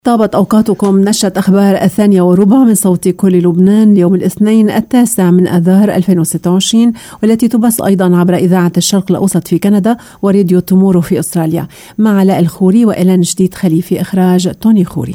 طابت أوقاتكم. نشرة أخبار 8:15 من صوت كل لبنان اليوم الاثنين 9 من آذار 2026، والتي تبث أيضا عبر إذاعة الشرق الأوسط في كندا وراديو تومورو في أستراليا، مع علاء الخوري وإيلان جديد خليفي، إخراج توني خوري.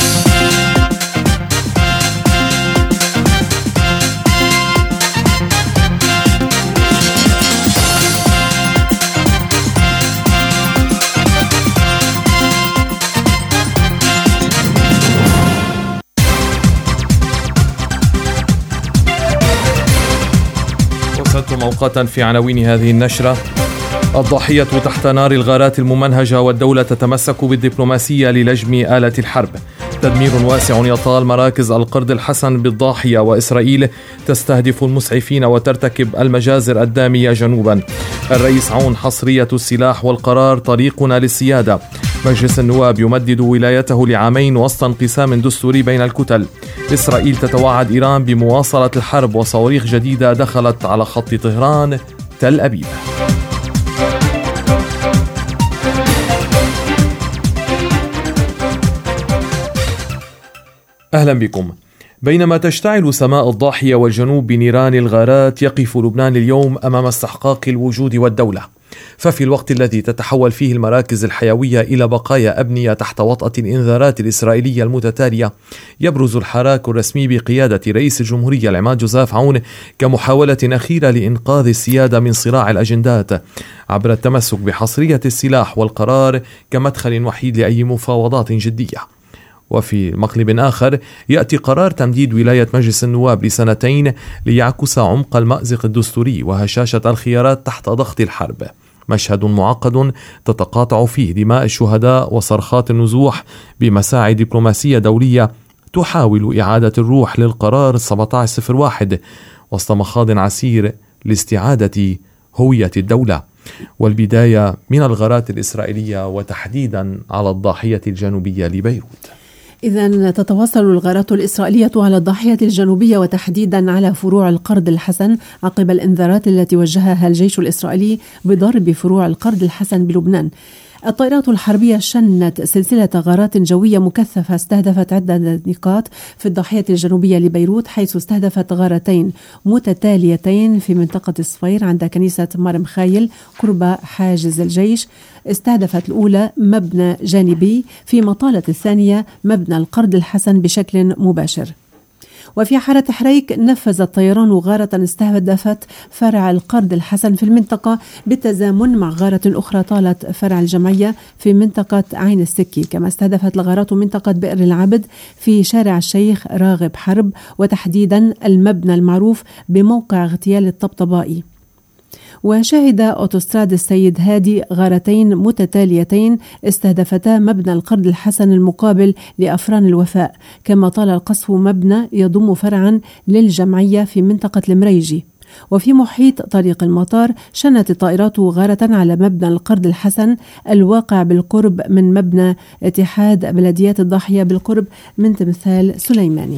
موقتا في عناوين هذه النشرة: الضحية تحت نار الغارات الممنهجة والدولة تتمسك بالدبلوماسية للجم آلة الحرب. تدمير واسع يطال مراكز القرد الحسن بالضاحية، وإسرائيل تستهدف المسعفين وترتكب المجازر الدامية جنوبا. الرئيس عون: حصرية السلاح والقرار طريقنا للسيادة. مجلس النواب يمدد ولايته ل2 وسط انقسام دستوري بين الكتل. إسرائيل تتوعد إيران بمواصلة الحرب، وصواريخ جديدة دخلت على خط طهران تل أبيب. أهلا بكم. بينما تشتعل سماء الضاحية والجنوب بنيران الغارات، يقف لبنان اليوم أمام استحقاق الوجود والدولة. ففي الوقت الذي تتحول فيه المراكز الحيوية إلى بقايا أبنية تحت وطأة الإنذارات الإسرائيلية المتتالية، يبرز الحراك الرسمي بقيادة رئيس الجمهورية العماد جوزيف عون كمحاولة أخيرة لإنقاذ السيادة من صراع الأجندات عبر التمسك بحصرية السلاح والقرار كمدخل وحيد لأي مفاوضات جدية. وفي مقلب آخر يأتي قرار تمديد ولاية مجلس النواب ل2 ليعكس عمق المأزق الدستوري وهشاشة الخيارات تحت ضغط الحرب. مشهد معقد تتقاطع فيه دماء الشهداء وصرخات النزوح بمساعي دبلوماسية دولية تحاول إعادة الروح للقرار 1701 وسط مخاض عسير لاستعادة هوية الدولة. والبداية من الغارات الإسرائيلية، وتحديدا على الضاحية الجنوبية لبيروت. إذن تتواصل الغارات الإسرائيلية على الضاحية الجنوبية وتحديدا على فروع القرد الحسن عقب الإنذارات التي وجهها الجيش الإسرائيلي بضرب فروع القرد الحسن بلبنان. الطائرات الحربية شنت سلسلة غارات جوية مكثفة استهدفت عدة نقاط في الضاحية الجنوبية لبيروت، حيث استهدفت غارتين متتاليتين في منطقة الصفير عند كنيسة مرم خايل قرب حاجز الجيش. استهدفت الأولى مبنى جانبي، في مطالة الثانية مبنى القرد الحسن بشكل مباشر. وفي حارة حريك نفذ الطيران غارة استهدفت فرع القرد الحسن في المنطقة بالتزامن مع غارة أخرى طالت فرع الجمعية في منطقة عين السكي. كما استهدفت الغارات منطقة بئر العبد في شارع الشيخ راغب حرب، وتحديدا المبنى المعروف بموقع اغتيال الطبطبائي. وشهد أوتوستراد السيد هادي غارتين متتاليتين استهدفتا مبنى القرد الحسن المقابل لأفران الوفاء. كما طال القصف مبنى يضم فرعا للجمعية في منطقة المريجي. وفي محيط طريق المطار شنت الطائرات غارة على مبنى القرد الحسن الواقع بالقرب من مبنى اتحاد بلديات الضاحية بالقرب من تمثال سليماني.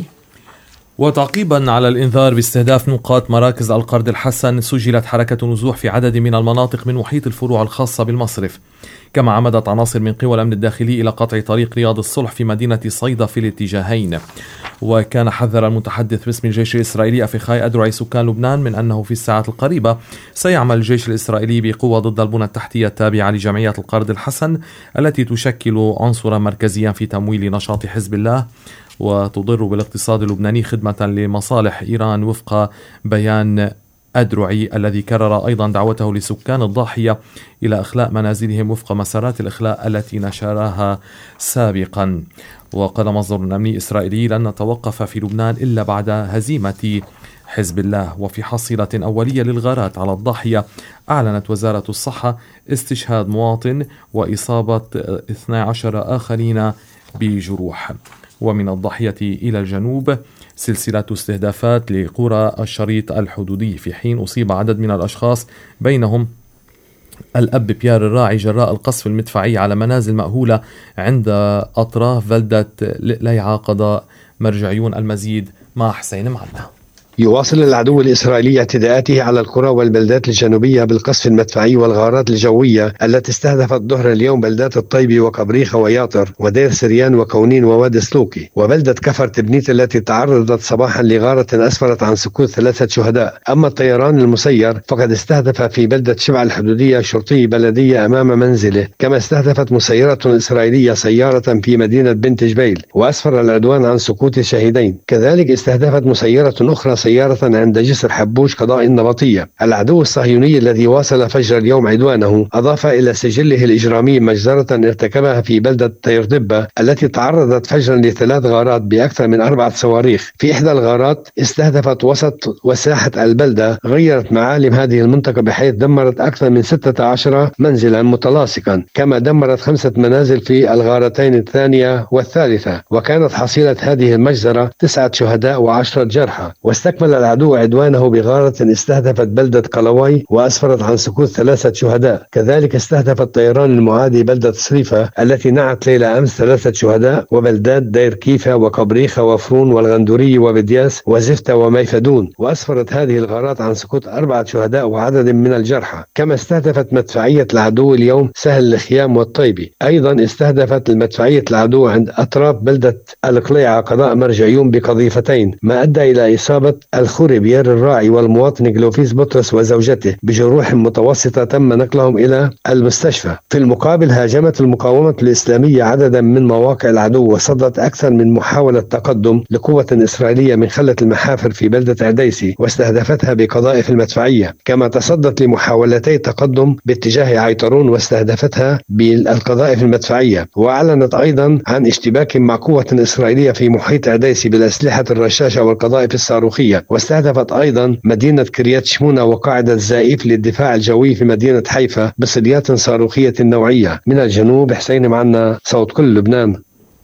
وتعقيبا على الإنذار باستهداف نقاط مراكز القرد الحسن، سجلت حركة نزوح في عدد من المناطق من محيط الفروع الخاصة بالمصرف. كما عمدت عناصر من قوى الأمن الداخلي إلى قطع طريق رياض الصلح في مدينة صيدا في الاتجاهين. وكان حذر المتحدث باسم الجيش الإسرائيلي أفيخاي أدرعي سكان لبنان من أنه في الساعات القريبة سيعمل الجيش الإسرائيلي بقوة ضد البنى التحتية التابعة لجمعية القرد الحسن التي تشكل عنصرا مركزيا في تمويل نشاط حزب الله وتضر بالاقتصاد اللبناني خدمة لمصالح إيران، وفق بيان أدرعي الذي كرر أيضا دعوته لسكان الضاحية إلى إخلاء منازلهم وفق مسارات الإخلاء التي نشرها سابقا. وقال مصدر أمني إسرائيلي: لن نتوقف في لبنان إلا بعد هزيمة حزب الله. وفي حصيلة أولية للغارات على الضاحية، أعلنت وزارة الصحة استشهاد مواطن وإصابة 12 آخرين بجروح. ومن الضاحية إلى الجنوب سلسلة استهدافات لقرى الشريط الحدودي، في حين أصيب عدد من الأشخاص بينهم الأب بيار الراعي جراء القصف المدفعي على منازل مأهولة عند أطراف بلدة ليعة قضاء مرجعيون. المزيد مع حسين معنا. يواصل العدو الإسرائيلي اعتداءاته على القرى والبلدات الجنوبية بالقصف المدفعي والغارات الجوية التي استهدفت ظهر اليوم بلدات الطيبي وكبريخة وياطر ودير سريان وكونين ووادي سلوكي وبلدة كفر تبنيت التي تعرضت صباحا لغارة أسفرت عن سقوط 3 شهداء. أما الطيران المسير فقد استهدف في بلدة شبع الحدودية شرطي بلدية أمام منزله، كما استهدفت مسيرة إسرائيلية سيارة في مدينة بنت جبيل وأسفر العدوان عن سقوط شهيدين. كذلك استهدفت مسيرة أخرى سيارة عند جسر حبوش قضاء النبطية. العدو الصهيوني الذي واصل فجر اليوم عدوانه أضاف إلى سجله الإجرامي مجزرة ارتكبها في بلدة طيردبة التي تعرضت فجرا ل3 غارات بأكثر من 4 صواريخ. في إحدى الغارات استهدفت وسط وساحة البلدة غيرت معالم هذه المنطقة بحيث دمرت أكثر من 16 منزلا متلاصقا، كما دمرت 5 منازل في الغارتين الثانية والثالثة، وكانت حصيلة هذه المجزرة 9 شهداء و10 جرحى. واستكمل العدو عدوانه بغارة استهدفت بلدة قلوي وأسفرت عن سقوط 3 شهداء. كذلك استهدف الطيران المعادي بلدة صريفة التي نعت ليلة أمس 3 شهداء وبلدات دير كيفة وكبريخة وفرون والغندوري وبدياس وزفتة وميفدون، وأسفرت هذه الغارات عن سقوط 4 شهداء وعدد من الجرحى. كما استهدفت مدفعية العدو اليوم سهل الخيام والطيبي. أيضا استهدفت المدفعية العدو عند أطراف بلدة القليعة قضاء مرجعيون بقذيفتين، ما أدى إلى إصابة الخوري بيير الراعي والمواطن جلوفيس بطرس وزوجته بجروح متوسطة تم نقلهم إلى المستشفى. في المقابل هاجمت المقاومة الإسلامية عددا من مواقع العدو وصدت أكثر من محاولة تقدم لقوة إسرائيلية من خلة المحافر في بلدة عديسي واستهدفتها بقذائف المدفعية، كما تصدت لمحاولتي تقدم باتجاه عيطرون واستهدفتها بالقذائف المدفعية. وأعلنت أيضا عن اشتباك مع قوة إسرائيلية في محيط عديسي بالأسلحة الرشاشة والقذائف الصاروخية، واستهدفت أيضا مدينة كريات شمونة وقاعدة زائف للدفاع الجوي في مدينة حيفا بصليات صاروخية نوعية. من الجنوب حسين معنا صوت كل لبنان.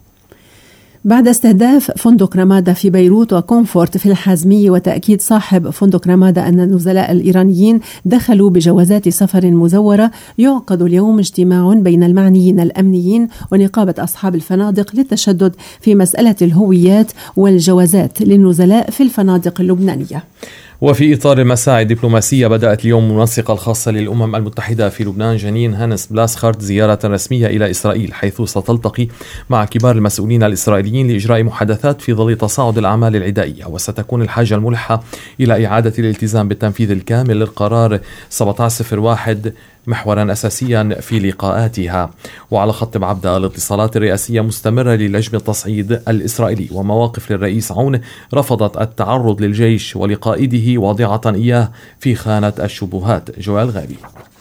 بعد استهداف فندق رمادة في بيروت وكونفورت في الحازمية وتأكيد صاحب فندق رمادة أن النزلاء الإيرانيين دخلوا بجوازات سفر مزورة، يعقد اليوم اجتماع بين المعنيين الأمنيين ونقابة أصحاب الفنادق للتشدد في مسألة الهويات والجوازات للنزلاء في الفنادق اللبنانية. وفي إطار المساعي الدبلوماسية بدأت اليوم المنسقة الخاصة للأمم المتحدة في لبنان جنين هانس بلاسخارت زيارة رسمية إلى إسرائيل، حيث ستلتقي مع كبار المسؤولين الإسرائيليين لإجراء محادثات في ظل تصاعد الأعمال العدائية. وستكون الحاجة الملحة إلى إعادة الالتزام بالتنفيذ الكامل للقرار 1701 محورا أساسيا في لقاءاتها. وعلى خط بعبدة الاتصالات الرئاسية مستمرة للجنة التصعيد الإسرائيلي، ومواقف للرئيس عون رفضت التعرض للجيش ولقائده واضعة إياه في خانة الشبهات. جوال غالي.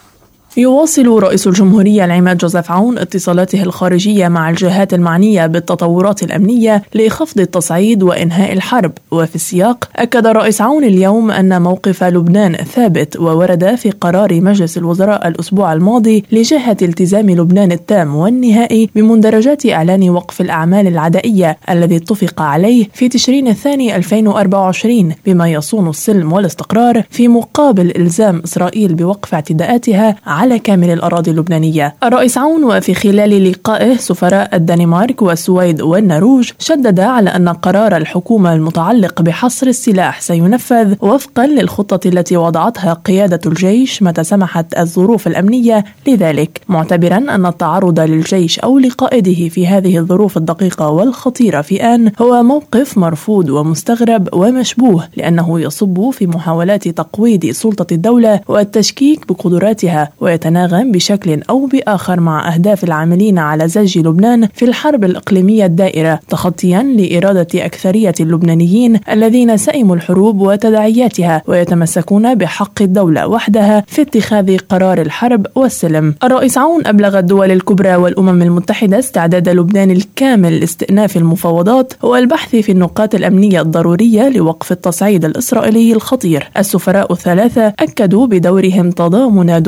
يواصل رئيس الجمهورية العماد جوزيف عون اتصالاته الخارجية مع الجهات المعنية بالتطورات الأمنية لخفض التصعيد وإنهاء الحرب. وفي السياق أكد الرئيس عون اليوم أن موقف لبنان ثابت، وورد في قرار مجلس الوزراء الأسبوع الماضي لجهة التزام لبنان التام والنهائي بمندرجات إعلان وقف الأعمال العدائية الذي اتفق عليه في تشرين الثاني 2024 بما يصون السلم والاستقرار، في مقابل إلزام إسرائيل بوقف اعتداءاتها على كامل الأراضي اللبنانية. الرئيس عون وفي خلال لقائه سفراء الدنمارك والسويد والنرويج شدد على أن قرار الحكومة المتعلق بحصر السلاح سينفذ وفقا للخطة التي وضعتها قيادة الجيش متى سمحت الظروف الأمنية لذلك، معتبرا أن التعرض للجيش أو لقائده في هذه الظروف الدقيقة والخطيرة في آن هو موقف مرفوض ومستغرب ومشبوه، لأنه يصب في محاولات تقويض سلطة الدولة والتشكيك بقدراتها، ويتناغم بشكل أو بآخر مع أهداف العاملين على زج لبنان في الحرب الإقليمية الدائرة، تخطيا لإرادة أكثرية اللبنانيين الذين سئموا الحروب وتداعياتها ويتمسكون بحق الدولة وحدها في اتخاذ قرار الحرب والسلم. الرئيس عون أبلغ الدول الكبرى والأمم المتحدة استعداد لبنان الكامل لاستئناف المفاوضات والبحث في النقاط الأمنية الضرورية لوقف التصعيد الإسرائيلي الخطير. السفراء الثلاثة أكدوا بدورهم تضامن دولهم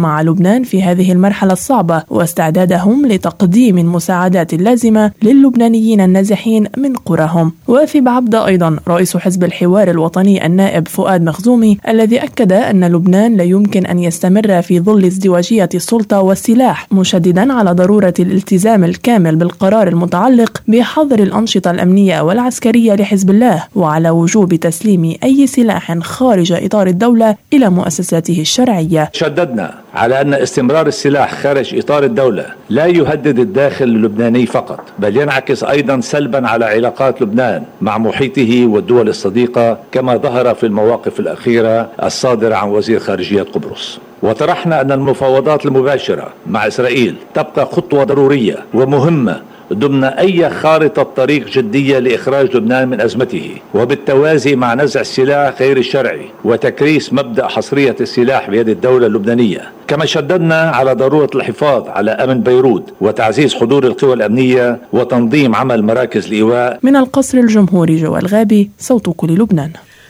مع لبنان في هذه المرحلة الصعبة واستعدادهم لتقديم المساعدات اللازمة للبنانيين النازحين من قراهم. وفي بعبدة أيضا رئيس حزب الحوار الوطني النائب فؤاد مخزومي الذي أكد أن لبنان لا يمكن أن يستمر في ظل ازدواجية السلطة والسلاح، مشددا على ضرورة الالتزام الكامل بالقرار المتعلق بحظر الأنشطة الأمنية والعسكرية لحزب الله، وعلى وجوب تسليم أي سلاح خارج إطار الدولة إلى مؤسساته الشرعية. شددنا على أن استمرار السلاح خارج إطار الدولة لا يهدد الداخل اللبناني فقط، بل ينعكس أيضا سلبا على علاقات لبنان مع محيطه والدول الصديقة، كما ظهر في المواقف الأخيرة الصادرة عن وزير خارجية قبرص. وطرحنا أن المفاوضات المباشرة مع إسرائيل تبقى خطوة ضرورية ومهمة ضمن أي خارطة طريق جدية لإخراج لبنان من أزمته، وبالتوازي مع نزع السلاح غير الشرعي وتكريس مبدأ حصرية السلاح بيد الدولة اللبنانية. كما شددنا على ضرورة الحفاظ على أمن بيروت وتعزيز حضور القوى الأمنية وتنظيم عمل مراكز الإيواء. من القصر الجمهوري جوال غابي، صوت كل لبنان.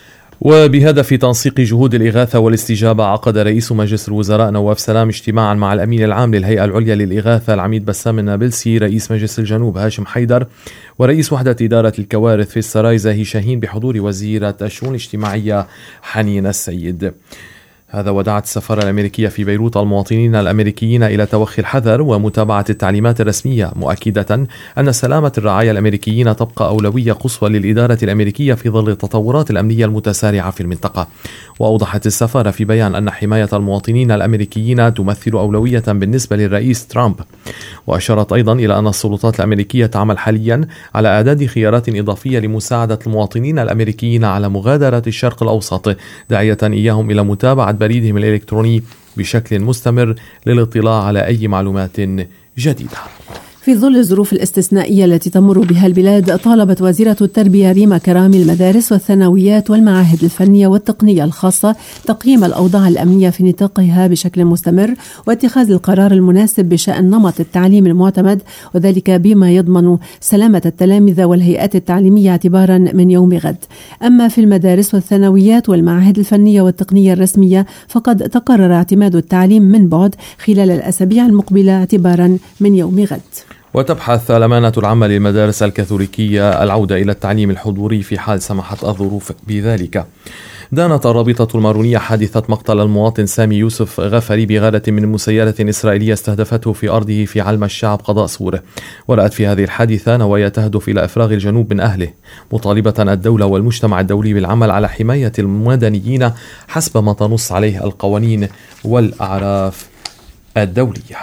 وبهدف تنسيق جهود الإغاثة والاستجابة، عقد رئيس مجلس الوزراء نواف سلام اجتماعا مع الأمين العام للهيئة العليا للإغاثة العميد بسام النابلسي، رئيس مجلس الجنوب هاشم حيدر، ورئيس وحدة إدارة الكوارث في السراي زاهي شاهين، بحضور وزيرة الشؤون الاجتماعية حنين السيد. هذا ودعت السفارة الأمريكية في بيروت المواطنين الأمريكيين إلى توخي الحذر ومتابعة التعليمات الرسمية، مؤكدة أن سلامة الرعايا الأمريكيين تبقى أولوية قصوى للإدارة الأمريكية في ظل التطورات الأمنية المتسارعة في المنطقة. وأوضحت السفارة في بيان أن حماية المواطنين الأمريكيين تمثل أولوية بالنسبة للرئيس ترامب. وأشارت أيضا إلى أن السلطات الأمريكية تعمل حاليا على إعداد خيارات إضافية لمساعدة المواطنين الأمريكيين على مغادرة الشرق الأوسط، داعية إياهم إلى متابعة بريدهم الإلكتروني بشكل مستمر للاطلاع على أي معلومات جديدة. في ظل الظروف الاستثنائية التي تمر بها البلاد، طالبت وزيرة التربية ريما كرامي المدارس والثانويات والمعاهد الفنية والتقنية الخاصة تقييم الأوضاع الأمنية في نطاقها بشكل مستمر، واتخاذ القرار المناسب بشأن نمط التعليم المعتمد، وذلك بما يضمن سلامة التلاميذ والهيئات التعليمية اعتبارا من يوم غد. أما في المدارس والثانويات والمعاهد الفنية والتقنية الرسمية فقد تقرر اعتماد التعليم من بعد خلال الأسابيع المقبلة اعتبارا من يوم غد. وتبحث الأمانة العامة للمدارس الكاثوليكية العودة إلى التعليم الحضوري في حال سمحت الظروف بذلك. دانت الرابطة المارونية حادثة مقتل المواطن سامي يوسف غفري بغارة من مسيرة إسرائيلية استهدفته في أرضه في علم الشعب قضاء سوره، ورأت في هذه الحادثة نوايا تهدف إلى إفراغ الجنوب من أهله، مطالبة الدولة والمجتمع الدولي بالعمل على حماية المدنيين حسب ما تنص عليه القوانين والأعراف الدولية.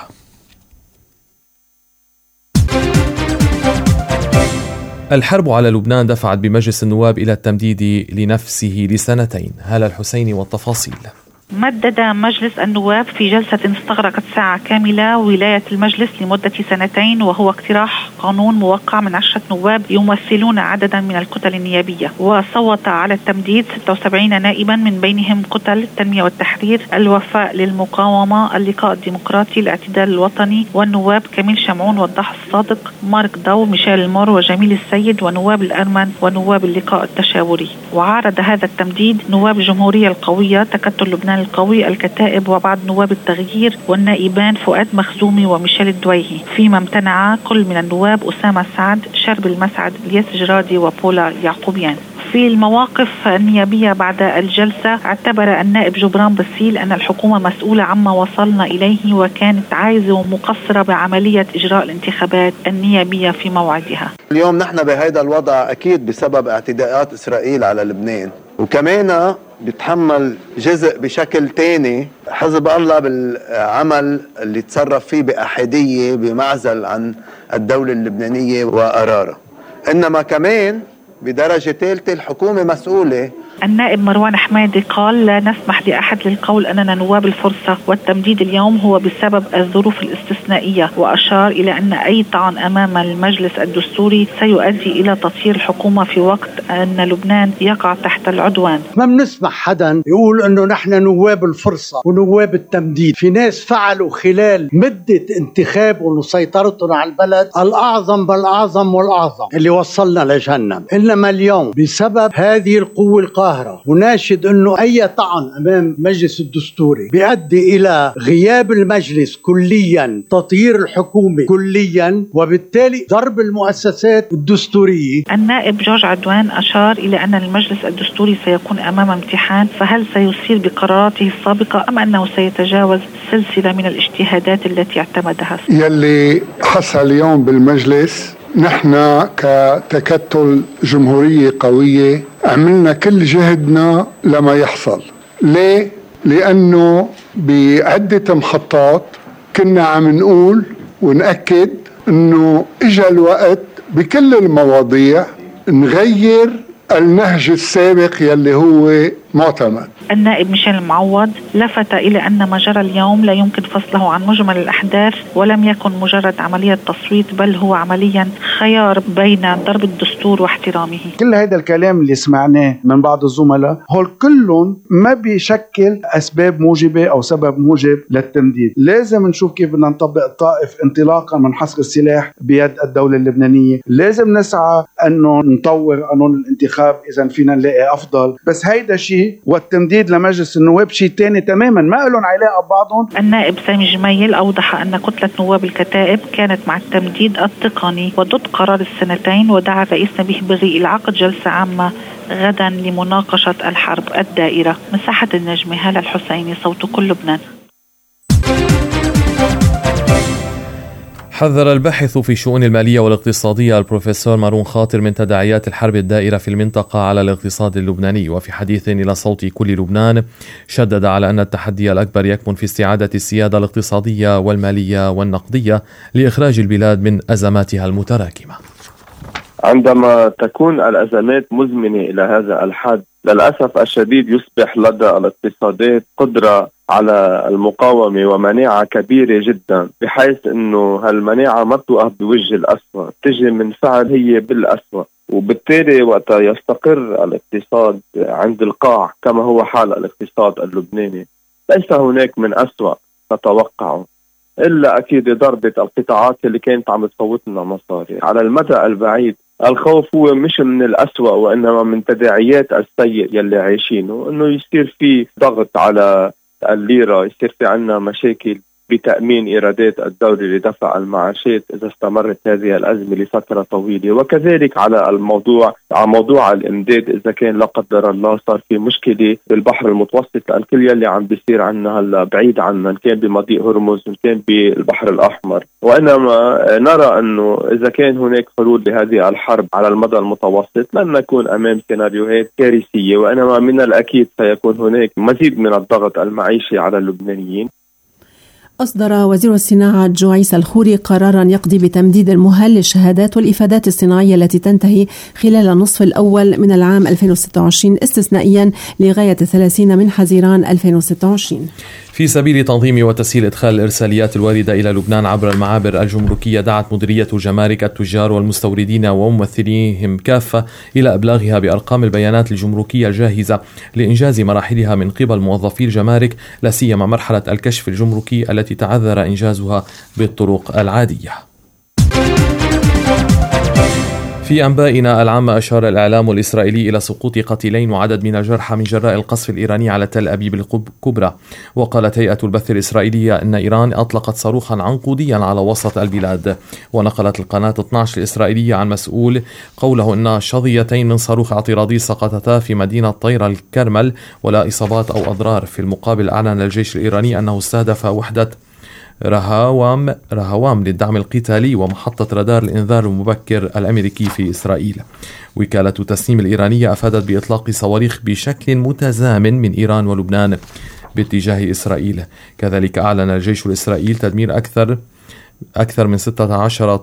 الحرب على لبنان دفعت بمجلس النواب إلى التمديد لنفسه لسنتين. هالة الحسيني والتفاصيل. مدد مجلس النواب في جلسة استغرقت ساعة كاملة ولاية المجلس لمدة 2 سنين، وهو اقتراح قانون موقع من 10 نواب يمثلون عددا من الكتل النيابية. وصوت على التمديد 76 نائبا، من بينهم كتل التنمية والتحرير، الوفاء للمقاومة، اللقاء الديمقراطي، الاعتدال الوطني، والنواب كميل شمعون والضحى الصادق، مارك داو، ميشيل المور، وجميل السيد، ونواب الأرمن، ونواب اللقاء التشاوري. وعارض هذا التمديد نواب الجمهورية القوية، تكتل لبنان القوي، الكتائب، وبعض نواب التغيير، والنائبان فؤاد مخزومي وميشيل الدويهي، فيما امتنع كل من النواب أسامة سعد، شرب المسعد، الياس جرادي، وبولا يعقوبيان. في المواقف النيابية بعد الجلسة، اعتبر النائب جبران بسيل أن الحكومة مسؤولة عما وصلنا إليه، وكانت عاجزة ومقصرة بعملية إجراء الانتخابات النيابية في موعدها. اليوم نحن بهذا الوضع أكيد بسبب اعتداءات إسرائيل على لبنان، وكمان بيتحمل جزء بشكل تاني حزب الله بالعمل اللي تصرف فيه بأحادية بمعزل عن الدولة اللبنانية وقرارها. إنما كمان بدرجة ثالثة الحكومة مسؤولة. النائب مروان حمادي قال: لا نسمح لأحد للقول أننا نواب الفرصة، والتمديد اليوم هو بسبب الظروف الاستثنائية. وأشار إلى أن أي طعن أمام المجلس الدستوري سيؤدي إلى تطهير الحكومة في وقت أن لبنان يقع تحت العدوان. ما بنسمح حدا يقول أنه نحن نواب الفرصة ونواب التمديد. في ناس فعلوا خلال مدة انتخابهم وسيطرتهم على البلد الأعظم بالأعظم والأعظم اللي وصلنا لجهنم، إنما اليوم بسبب هذه القوة المظاهرة وناشد أنه أي طعن أمام مجلس الدستوري بيؤدي إلى غياب المجلس كليا، تطهير الحكومة كليا، وبالتالي ضرب المؤسسات الدستورية. النائب جورج عدوان أشار إلى أن المجلس الدستوري سيكون أمام امتحان، فهل سيسير بقراراته السابقة أم أنه سيتجاوز سلسلة من الاجتهادات التي اعتمدها؟ يلي حصل اليوم بالمجلس، نحن كتكتل جمهورية قوية عملنا كل جهدنا لما يحصل. ليه؟ لأنه بعدة محطات كنا عم نقول ونأكد أنه إجا الوقت بكل المواضيع نغير النهج السابق يلي هو معتمد. النائب ميشيل المعوض لفت إلى أن ما جرى اليوم لا يمكن فصله عن مجمل الأحداث، ولم يكن مجرد عملية تصويت، بل هو عمليا خيار بين ضرب الدستور واحترامه. كل هذا الكلام اللي سمعناه من بعض الزملاء هول كلهم ما بيشكل أسباب موجبة أو سبب موجب للتمديد. لازم نشوف كيف بدنا نطبق الطائف انطلاقا من حصر السلاح بيد الدولة اللبنانية. لازم نسعى أنه نطور قانون الانتخاب إذا فينا نلاقي أفضل، بس هيدا شيء والتمديد لمجلس النواب شيء تاني تماما، ما لهم علاقة ببعضهم. النائب سامي جميل أوضح أن كتلة نواب الكتائب كانت مع التمديد التقني وضد قرار السنتين، ودعا الرئيس نبيه بري إلى عقد جلسة عامة غدا لمناقشة الحرب الدائرة. مساحة النجمة هالة الحسيني، صوت كل لبنان. حذر الباحث في شؤون المالية والاقتصادية البروفيسور مارون خاطر من تداعيات الحرب الدائرة في المنطقة على الاقتصاد اللبناني، وفي حديث إلى صوت كل لبنان شدد على أن التحدي الأكبر يكمن في استعادة السيادة الاقتصادية والمالية والنقدية لإخراج البلاد من أزماتها المتراكمة. عندما تكون الأزمات مزمنة إلى هذا الحد، للأسف الشديد يصبح لدى الاقتصادات قدرة على المقاومة ومناعة كبيرة جدا، بحيث أنه هالمناعة ما توقف بوجه الأسوأ، تجي من فعل هي بالأسوأ، وبالتالي وقت يستقر الاقتصاد عند القاع كما هو حال الاقتصاد اللبناني، ليس هناك من أسوأ نتوقعه إلا أكيد ضربة القطاعات اللي كانت عم تصوت لنا مصاري. على المدى البعيد الخوف هو مش من الأسوأ وإنما من تداعيات السيء يلي عايشينه، إنه يصير في ضغط على الليرة، يصير في عنا مشاكل بتأمين إيرادات الدولة لدفع المعاشات إذا استمرت هذه الأزمة لفترة طويلة، وكذلك على موضوع الإمداد إذا كان لا قدر الله صار في مشكلة بالبحر المتوسط، لأن كل يلي عم بيصير عنا هلا بعيد عنا، إن كان بمضيق هرمز إن كان بالبحر الأحمر. وإنما نرى أنه إذا كان هناك حلول لهذه الحرب على المدى المتوسط لن نكون أمام سيناريوهات كارثية، وإنما من الأكيد سيكون هناك مزيد من الضغط المعيشي على اللبنانيين. أصدر وزير الصناعة جويس الخوري قراراً يقضي بتمديد المهل للشهادات والإفادات الصناعية التي تنتهي خلال النصف الأول من العام 2026 استثنائياً لغاية 30 من حزيران 2026. في سبيل تنظيم وتسهيل إدخال الإرساليات الواردة إلى لبنان عبر المعابر الجمركية، دعت مديرية جمارك التجار والمستوردين وممثليهم كافة إلى إبلاغها بأرقام البيانات الجمركية الجاهزة لإنجاز مراحلها من قبل موظفي الجمارك، لا سيما مرحلة الكشف الجمركي التي تعذر إنجازها بالطرق العادية. في أنبائنا العامة، أشار الإعلام الإسرائيلي إلى سقوط قتيلين وعدد من الجرحى من جراء القصف الإيراني على تل أبيب الكبرى. وقالت هيئة البث الإسرائيلية أن إيران أطلقت صاروخا عنقوديا على وسط البلاد. ونقلت القناة 12 الإسرائيلية عن مسؤول قوله أن شظيتين من صاروخ اعتراضي سقطتا في مدينة طير الكرمل ولا إصابات أو أضرار. في المقابل أعلن الجيش الإيراني أنه استهدف وحدة رهوام للدعم القتالي ومحطة رادار الإنذار المبكر الأمريكي في إسرائيل. وكالة تسنيم الإيرانية أفادت بإطلاق صواريخ بشكل متزامن من إيران ولبنان باتجاه إسرائيل. كذلك أعلن الجيش الإسرائيلي تدمير أكثر من 16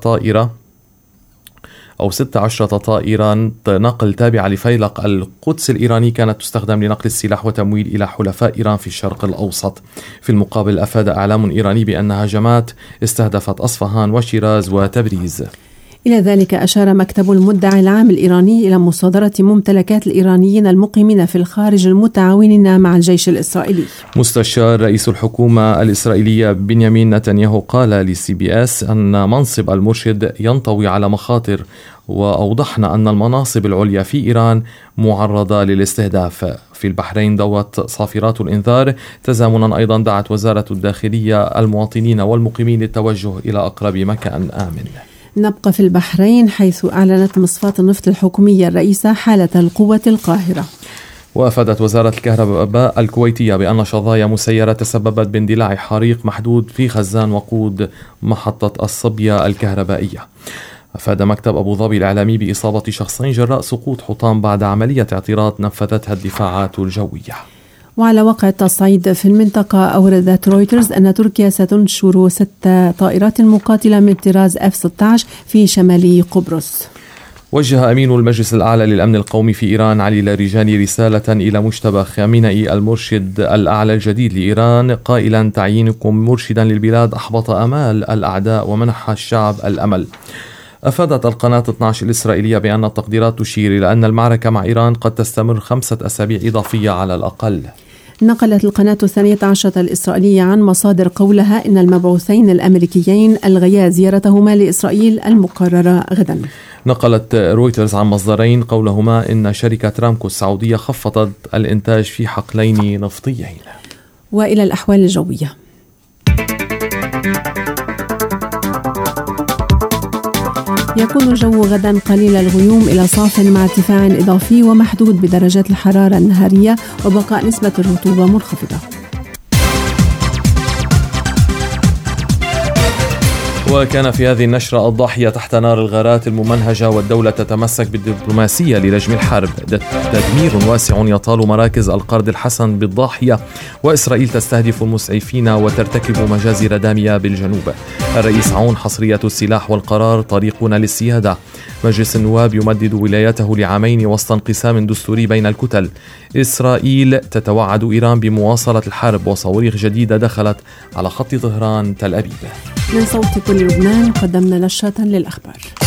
طائرة نقل تابعة لفيلق القدس الإيراني كانت تستخدم لنقل السلاح وتمويل إلى حلفاء إيران في الشرق الأوسط. في المقابل أفاد إعلام إيراني بأن هجمات استهدفت أصفهان وشيراز وتبريز. إلى ذلك أشار مكتب المدعي العام الإيراني إلى مصادرة ممتلكات الإيرانيين المقيمين في الخارج المتعاونين مع الجيش الإسرائيلي. مستشار رئيس الحكومة الإسرائيلية بنيامين نتنياهو قال لCBS أن منصب المرشد ينطوي على مخاطر وأوضحنا أن المناصب العليا في إيران معرضة للاستهداف. في البحرين ضوت صافرات الإنذار. تزامنا أيضا دعت وزارة الداخلية المواطنين والمقيمين للتوجه إلى أقرب مكان آمن. نبقى في البحرين، حيث أعلنت مصفاة النفط الحكومية الرئيسة حالة القوة القاهرة. وأفادت وزارة الكهرباء الكويتية بأن شظايا مسيرة تسببت باندلاع حريق محدود في خزان وقود محطة الصبية الكهربائية. أفاد مكتب أبو ظبي الإعلامي بإصابة شخصين جراء سقوط حطام بعد عملية اعتراض نفذتها الدفاعات الجوية. وعلى وقع التصعيد في المنطقة، أوردت رويترز أن تركيا ستنشر 6 طائرات مقاتلة من طراز F-16 في شمال قبرص. وجه أمين المجلس الأعلى للأمن القومي في إيران علي لاریجانی رسالة إلى مجتبى خامنئي المرشد الأعلى الجديد لإيران قائلا: تعيينكم مرشدا للبلاد أحبط آمال الأعداء ومنح الشعب الأمل. أفادت القناة 12 الإسرائيلية بأن التقديرات تشير إلى أن المعركة مع إيران قد تستمر 5 أسابيع إضافية على الأقل. نقلت القناة 12 الإسرائيلية عن مصادر قولها إن المبعوثين الأمريكيين ألغيا زيارتهما لإسرائيل المقررة غدا. نقلت رويترز عن مصدرين قولهما إن شركة رامكو السعودية خفضت الإنتاج في حقلين نفطيين. وإلى الأحوال الجوية. يكون الجو غدا قليل الغيوم إلى صاف مع ارتفاع إضافي ومحدود بدرجات الحرارة النهارية وبقاء نسبة الرطوبة منخفضة. وكان في هذه النشرة الضاحية تحت نار الغارات الممنهجة، والدولة تتمسك بالدبلوماسية للجم الحرب. تدمير واسع يطال مراكز القرد الحسن بالضاحية، وإسرائيل تستهدف المسعفين وترتكب مجازر دامية بالجنوب. الرئيس عون: حصرية السلاح والقرار طريقنا للسيادة. مجلس النواب يمدد ولايته ل2 وسط انقسام دستوري بين الكتل. إسرائيل تتوعد إيران بمواصلة الحرب، وصواريخ جديدة دخلت على خط طهران تل أبيب. من صوت كل لبنان قدمنا نشرة للأخبار.